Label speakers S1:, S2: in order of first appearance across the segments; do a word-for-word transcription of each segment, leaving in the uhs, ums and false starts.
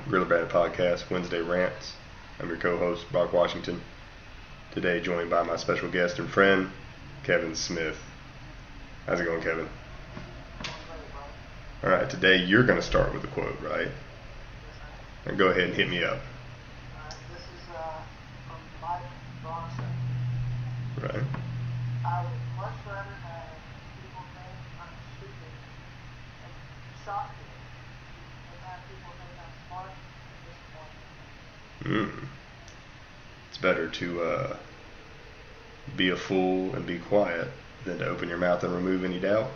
S1: Gorilla Bandit Podcast, Wednesday Rants. I'm your co-host, Brock Washington. Today joined by my special guest and friend, Kevin Smith. How's it going, Kevin? Alright, today you're going to start with a quote, right? And go ahead and hit me up.
S2: This is uh, from Mike Bronson.
S1: Right.
S2: I would much rather have people think I'm stupid and shock me than have people think I'm smart and disappoint me.
S1: Mm. It's better to uh, be a fool and be quiet than to open your mouth and remove any doubt.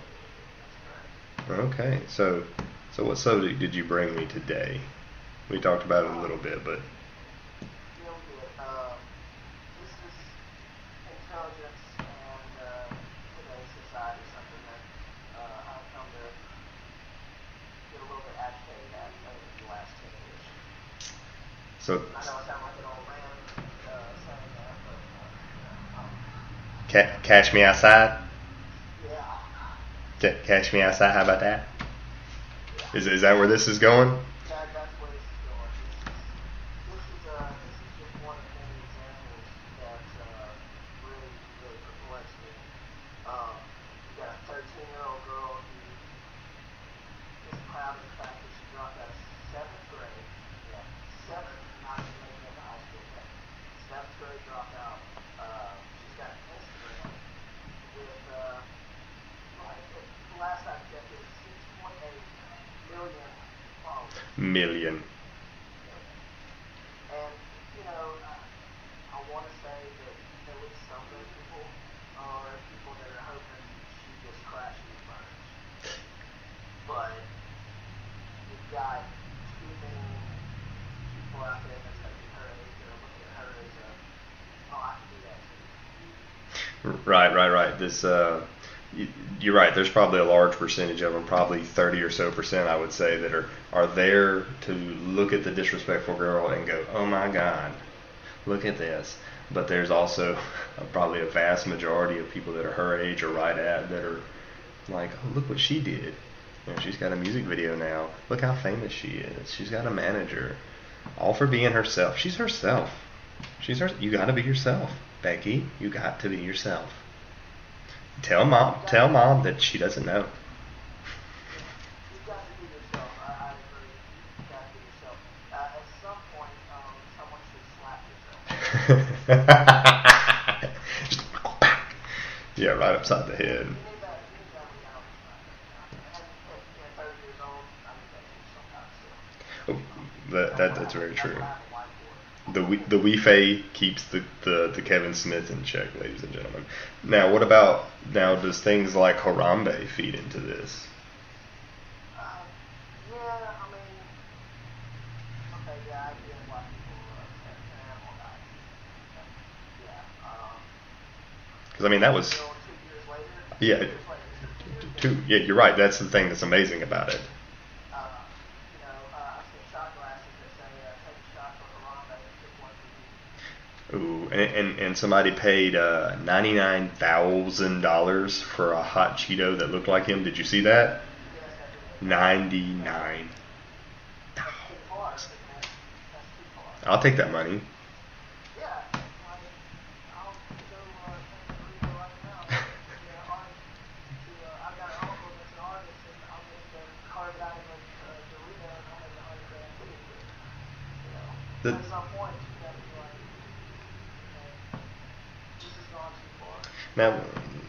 S1: Okay, so so what subject did you bring me today? We talked about it a little bit, but
S2: Real good. Uh, this is intelligence and uh, today's society, something that uh, I've come to get a little bit agitated at over the last ten years.
S1: so
S2: I know I sound like an old man uh, saying that, but uh, um,
S1: ca- catch me outside.
S2: yeah.
S1: Ca- Catch me outside. How about that?
S2: Yeah.
S1: Is is that where this is going?
S2: That, that's where this is going. This is, this is, uh, this is just one of many examples that uh, really, really perplex me. Um, you got a thirteen-year-old girl who is proud of the fact that she dropped out of seventh grade. Yeah, seventh, not even making it to high school yet. Seventh grade dropout. Uh, she's got an Instagram with, uh, like, last I checked, it was six point eight million followers.
S1: Million.
S2: And, you know, I, I want to say that at least some of those people are people that are hoping she just crashes and burns. But you've got too many people out there that's going to be her age that are looking at her as a, oh, I can do that too.
S1: Right, right, right. This, uh, y- you're right. There's probably a large percentage of them, probably thirty or so percent, I would say, that are are there to look at the disrespectful girl and go, "Oh my God, look at this." But there's also probably a vast majority of people that are her age or right at that are like, "Oh, look what she did. You know, she's got a music video now. Look how famous she is. She's got a manager. All for being herself. She's herself. She's her. You got to be yourself, Becky. You got to be yourself. Tell mom. Tell mom that she doesn't know."
S2: You've got to be yourself. I, I agree. You've got to be yourself. Uh, at some point, um, someone should slap yourself.
S1: Just yeah, right upside the head.
S2: You need that, you need that reality smack. And at, at thirty years old, I need that to be some kind of silly.
S1: Oh, that, that that's very
S2: That's
S1: true.
S2: what I have a life for.
S1: The we- the Wii keeps the, the, the Kevin Smith in check, ladies and gentlemen. Now, what about now? Does things like Harambe feed into this?
S2: Uh, yeah, I mean, okay, yeah, I get why people are upset. And well, I, yeah, um,
S1: Because I mean, that was
S2: still two years later.
S1: yeah,
S2: Two years later.
S1: two, yeah. You're right. That's the thing that's amazing about it.
S2: Uh, you know, uh, I've seen shot glasses that say, uh, take a shot for Harambe and pick one for you.
S1: Ooh, and, and, and somebody paid uh, ninety-nine thousand dollars for a hot Cheeto that looked like him. Did you see that?
S2: Yes, I do.
S1: ninety-nine
S2: That's too far. That's, that's too far.
S1: I'll take that money.
S2: Yeah, like, I'll go uh, take a burrito right now. Yeah, art, to, uh, I've got an uncle that's an artist, and I'll get him to carve it out of a uh, Dorito, and I'll make a hundred grand too. You know,
S1: The-
S2: at some point, you got to be like, okay, this has gone too far.
S1: Now,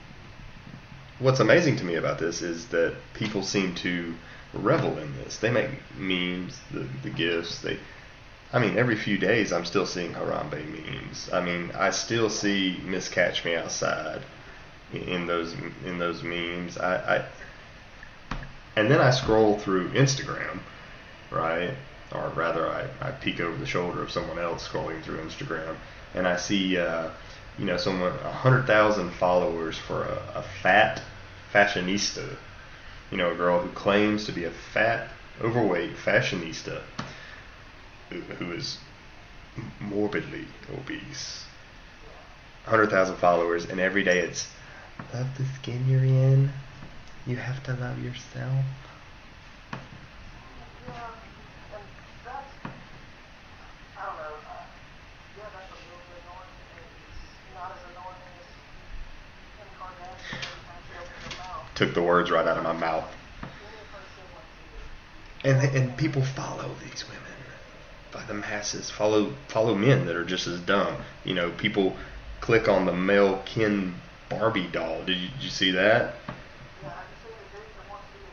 S1: what's amazing to me about this is that people seem to revel in this. They make memes, the, the gifs. They, I mean, every few days I'm still seeing Harambe memes. I mean, I still see Miss Catch Me Outside in, in those in those memes. I, I and then I scroll through Instagram, right? Or rather, I, I peek over the shoulder of someone else scrolling through Instagram, and I see, uh, you know, someone a hundred thousand followers for a, a fat fashionista. You know, a girl who claims to be a fat, overweight fashionista who, who is morbidly obese. one hundred thousand followers, and every day it's, love the skin you're in. You have to love yourself.
S2: Yeah, and that's
S1: took the words right out of my mouth.
S2: Any person went to
S1: And and people follow these women by the masses. Follow follow men that are just as dumb. You know, people click on the male Ken Barbie doll. Did you, did you see that?
S2: Yeah, have you seen the dude that wants to be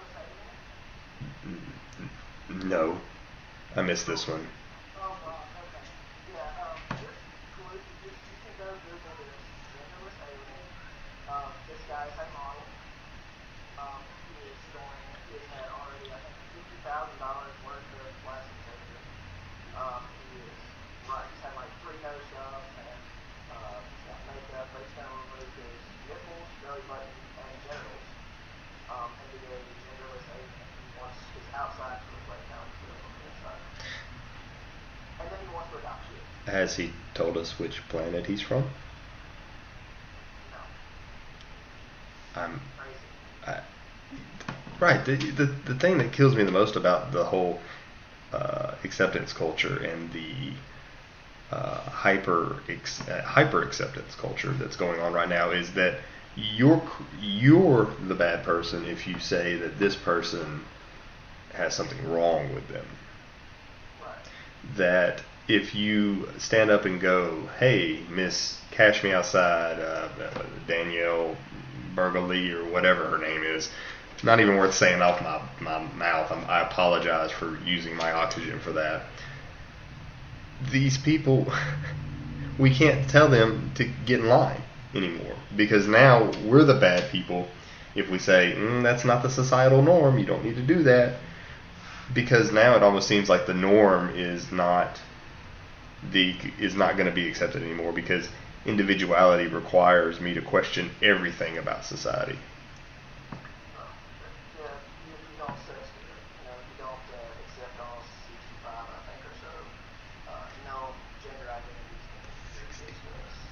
S2: a genderless alien?
S1: No, I missed this one.
S2: Oh, God, okay. Yeah, um, this cool. You, just, you can go Google this, genderless alien. Um, this guy is a model. Um, he is going, he has had already, I think, fifty thousand dollars worth of plastic surgery. Um, he is, right, he's had like three nose jobs, and uh, he's got makeup, but he's going to remove his nipples, belly button, and genitals. Um, and be a genderless alien. He wants his outside to reflect how he feels on the inside. And then he wants to adopt kids.
S1: Has he told us which planet he's from?
S2: No,
S1: I'm
S2: crazy.
S1: I, right. The, the the thing that kills me the most about the whole uh, acceptance culture and the uh, hyper ex, uh, hyper acceptance culture that's going on right now is that you're you're the bad person if you say that this person has something wrong with them.
S2: Right.
S1: That if you stand up and go, "Hey, Miss Cash Me Outside, uh, Danielle Burgley or whatever her name is," not even worth saying off my, my mouth. I'm, I apologize for using my oxygen for that. These people, we can't tell them to get in line anymore because now we're the bad people if we say, mm, that's not the societal norm, you don't need to do that. Because now it almost seems like the norm is not the is not going to be accepted anymore because individuality requires me to question everything about society.
S2: Uh, yeah, you, you don't set a standard. You know, you don't uh, accept all sixty-five, I think, or so. Uh, no gender identities can exist with us.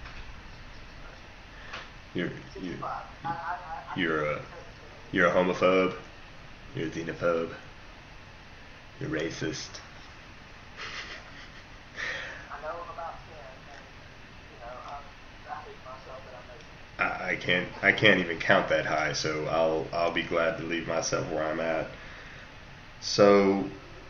S1: You're you
S2: sixty-five. I, I, I, I
S1: you're
S2: can't
S1: a
S2: say it's
S1: you're a homophobe. You're a xenophobe. You're racist.
S2: I know I'm about ten, and you know, I, I hate myself that I'm making.
S1: I, I can't I can't even count that high, so I'll I'll be glad to leave myself where I'm at. So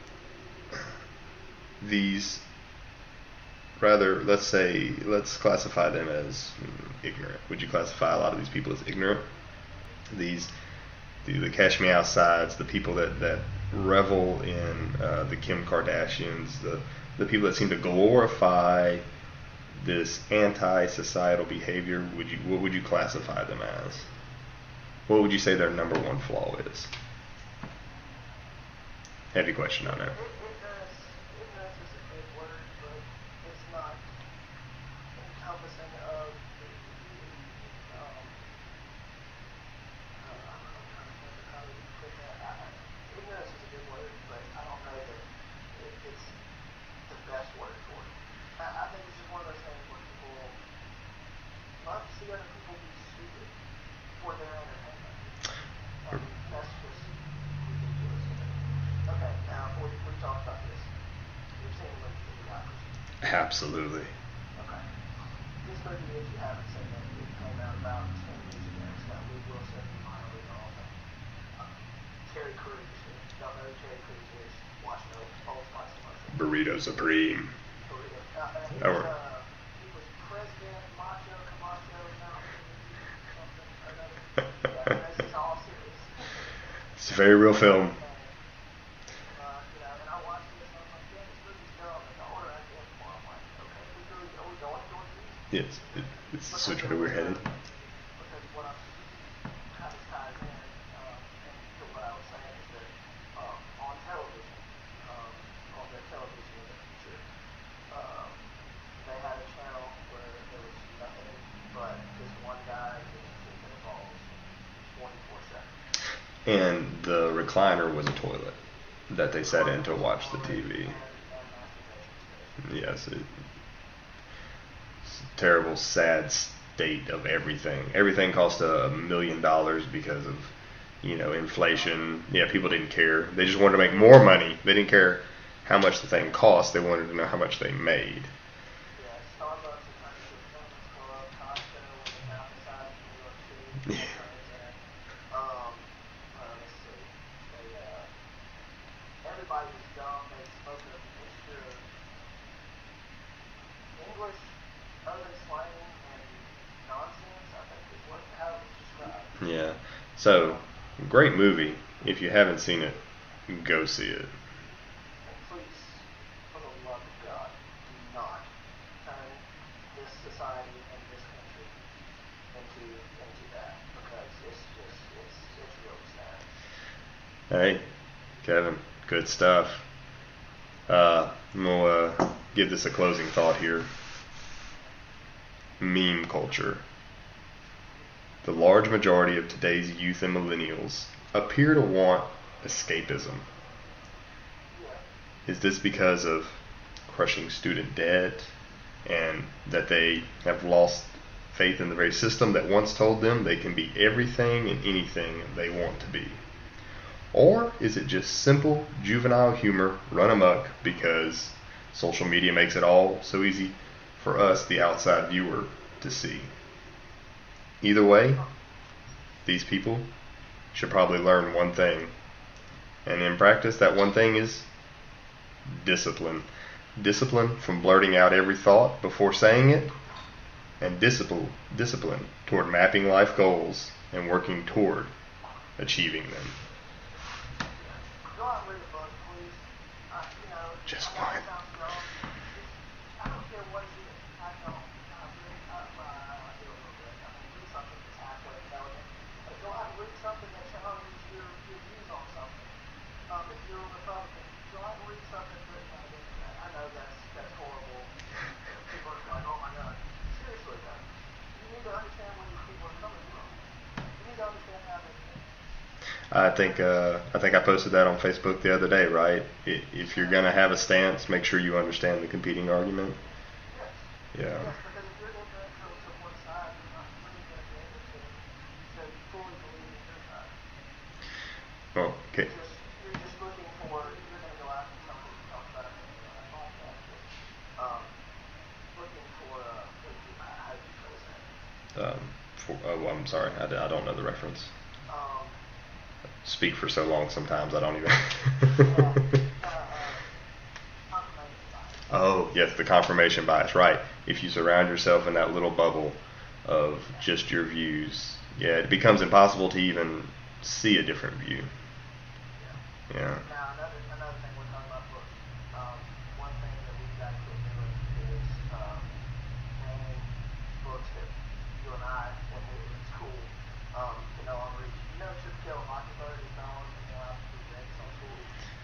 S1: these rather let's say let's classify them as ignorant. Would you classify a lot of these people as ignorant? These the, the Cash Me Outsides, the people that, that revel in uh, the Kim Kardashians, the the people that seem to glorify this anti-societal behavior. Would you what would you classify them as? What would you say their number one flaw is? Heavy question on that.
S2: Ignorance, ignorance is a big word, but it's not encompassing of the, um, uh, I'm trying to think of how to put that. I, ignorance is a good word, but I don't know that it, it's the best word for it. I, I think it's just one of those things where people love to see other people be stupid for their entertainment. And that's just ridiculous to me. Okay, now we, we talked about this. You've seen the movie Idiocracy.
S1: Absolutely.
S2: Okay. This movie, if you haven't seen it, it came out about ten years ago. It's got Luke Wilson, Maya Rudolph, and uh, Terry Crews. If you don't know who Terry Crews is, watch an old, old Spice commercial.
S1: Burrito Supreme.
S2: Burrito. Uh, and he,
S1: Oh.
S2: was, uh, he was president, Macho Camacho, Mountain, something or another. Yeah, this is all serious.
S1: It's a very real film.
S2: Uh, you know, and I watched this and I'm like, yeah, this movie's dumb. And the older I get, the more I'm like, okay, we really, are we going towards these?
S1: Yes, it, it's the switch where we're headed.
S2: Because what I'm kind of ties in, um, and to what I was saying is that um, on television, um, on the television in the future, um, they had a channel where there was nothing but this one guy getting kicked in the balls twenty-four seven.
S1: And the recliner was a toilet that they sat in to watch the T V.
S2: And, and masturbation station.
S1: Yes, it, it's a terrible, sad state of everything. Everything cost a million dollars because of, you know, inflation. Yeah, people didn't care. They just wanted to make more money. They didn't care how much the thing cost. They wanted to know how much they made.
S2: Yeah, Starbucks is trying to do a Women's Club, Costco, when they got inside New York City,
S1: Yeah.
S2: turns in. um, they spoke a mixture of English, urban slang, and nonsense, I think is what, how it was described.
S1: Yeah. So, great movie. If you haven't seen it, go see it.
S2: And please, for the love of God, do not turn this society and this country into into that, because it's just it's it's really sad.
S1: Hey, Kevin, good stuff. Uh, I'm gonna uh, give this a closing thought here. Meme culture. The large majority of today's youth and millennials appear to want escapism.
S2: Yeah.
S1: Is this because of crushing student debt and that they have lost faith in the very system that once told them they can be everything and anything they want to be? Or is it just simple juvenile humor run amok because social media makes it all so easy for us, the outside viewer, to see? Either way, these people should probably learn one thing. And in practice, that one thing is discipline. Discipline from blurting out every thought before saying it, and discipline, discipline toward mapping life goals and working toward achieving them.
S2: Go out and read a book, please. Uh, you know,
S1: Just
S2: I know
S1: one.
S2: it sounds wrong. Just, I don't care what it is. I don't. I really, I, well, I don't do a little bit. I mean, read something that's halfway intelligent. But go out and read something that challenges your, your views on something. Um, if you're a Republican, go out and read something that, uh, I know that's, that's horrible. People are like, oh my God. Seriously though, you need to understand where these people are coming from. You need to understand how they think.
S1: I think uh, I think I posted that on Facebook the other day, right? I- If you're gonna have a stance, make sure you understand the competing argument.
S2: Yes.
S1: Yeah.
S2: Yes, because if you're ignorant to, to one side, you're not really going to be able to, to fully believe in your side.
S1: Well, okay.
S2: You're just, you're just looking for, you're going to go out and tell me, talk about it in a podcast, but, um, looking for, uh, what do you, how do you phrase that?
S1: Um, for, oh, I'm sorry, I, d- I don't know the reference.
S2: Um,
S1: Speak for so long sometimes I don't even.
S2: yeah, uh, uh, confirmation bias.
S1: Oh, yes, the confirmation bias, right. If you surround yourself in that little bubble of just your views, yeah, it becomes impossible to even see a different view.
S2: Yeah.
S1: Yeah.
S2: Now, another, another thing we're talking about books. Um, one thing that we've got to quit doing is um, naming books that you and I, when we were in school, um, you know, on reading. You know, To Kill a Mockingbird is no longer allowed to be read on school.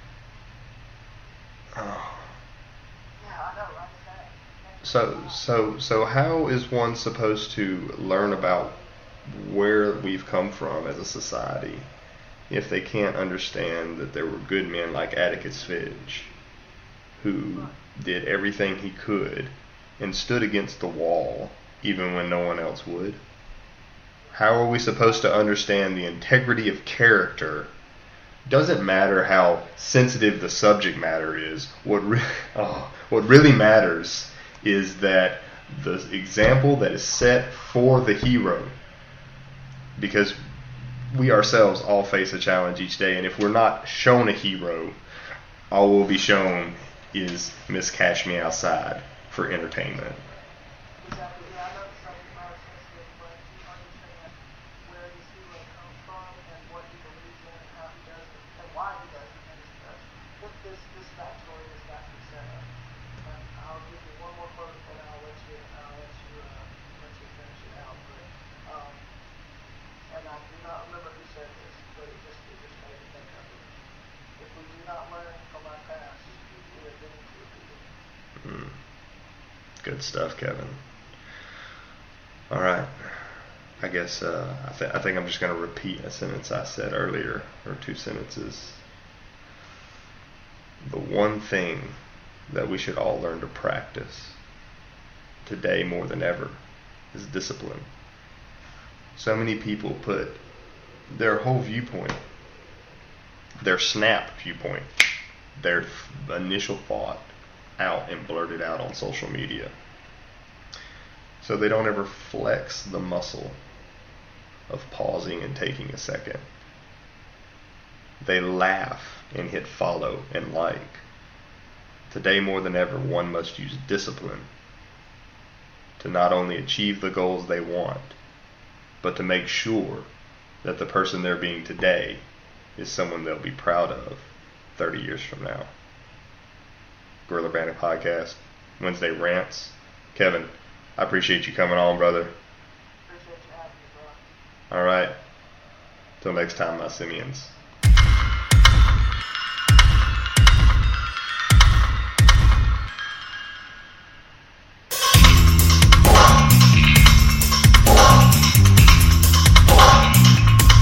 S1: Oh.
S2: Yeah, I know, right? It's sad.
S1: So, so, so, how is one supposed to learn about where we've come from as a society if they can't understand that there were good men like Atticus Finch who did everything he could and stood against the wall even when no one else would? How are we supposed to understand the integrity of character? Doesn't matter how sensitive the subject matter is. What re- oh, what really matters is that the example that is set for the hero, because we ourselves all face a challenge each day, and if we're not shown a hero, all we'll be shown is Miss Cash Me Outside for entertainment.
S2: Exactly. Yeah, I know the subject matter is sensitive, but you understand where this hero comes from and what he believes in and how he does it and why he does the things he does. This this this backstory has got to be set up. And I'll give you one more quote and then I'll let you I'll let you uh, let you finish it out. But um, and I do not remember who said this, but it just it just made me think of it. If we do not learn from our past, we are doomed to repeat it.
S1: Mm. Good stuff, Kevin. All right. I guess uh, I, th- I think I'm just going to repeat a sentence I said earlier, or two sentences. The one thing that we should all learn to practice today more than ever is discipline. So many people put their whole viewpoint, their snap viewpoint, their initial thought out and blurt it out on social media. So they don't ever flex the muscle of pausing and taking a second. They laugh and hit follow and like Today more than ever, one must use discipline to not only achieve the goals they want, but to make sure that the person they're being today is someone they'll be proud of thirty years from now. Gorilla Bandit Podcast, Wednesday Rants. Kevin, I appreciate you coming on, brother.
S2: Appreciate you having me, bro.
S1: All right. Till next time, my simians.